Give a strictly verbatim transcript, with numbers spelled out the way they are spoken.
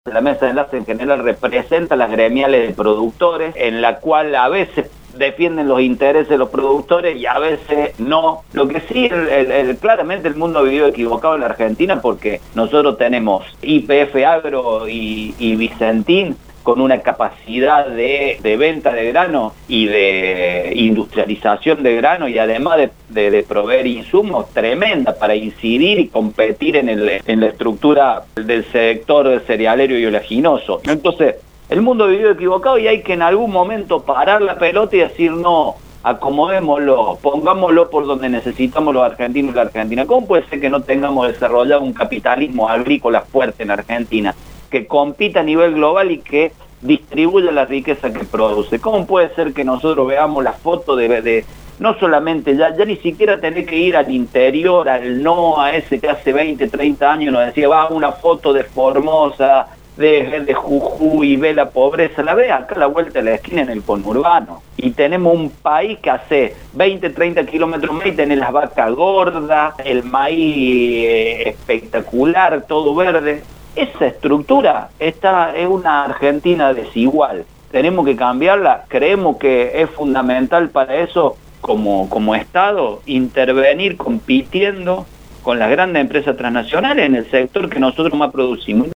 La mesa de enlace en general representa a las gremiales de productores, en la cual a veces defienden los intereses de los productores y a veces no. Lo que sí, el, el, el, claramente el mundo ha vivido equivocado en la Argentina, porque nosotros tenemos Y P F Agro y, y Vicentín con una capacidad de, de venta de grano y de industrialización de grano, y además de, de, de proveer insumos tremenda para incidir y competir en, el, en la estructura del sector cerealero y oleaginoso. Entonces, el mundo ha vivido equivocado y hay que en algún momento parar la pelota y decir no, acomodémoslo, pongámoslo por donde necesitamos los argentinos y la Argentina. ¿Cómo puede ser que no tengamos desarrollado un capitalismo agrícola fuerte en Argentina, que compita a nivel global y que distribuya la riqueza que produce? ¿Cómo puede ser que nosotros veamos la foto de, de no solamente ya, ya ni siquiera tener que ir al interior, al no, a ese que hace veinte, treinta años nos decía, va una foto de Formosa, de, de Jujuy, y ve la pobreza, la ve acá a la vuelta de la esquina en el conurbano? Y tenemos un país que hace veinte, treinta kilómetros más y tenés las vacas gordas, el maíz eh, espectacular, todo verde. Esa estructura está, es una Argentina desigual. Tenemos que cambiarla. Creemos que es fundamental para eso, como, como Estado, intervenir compitiendo con las grandes empresas transnacionales en el sector que nosotros más producimos.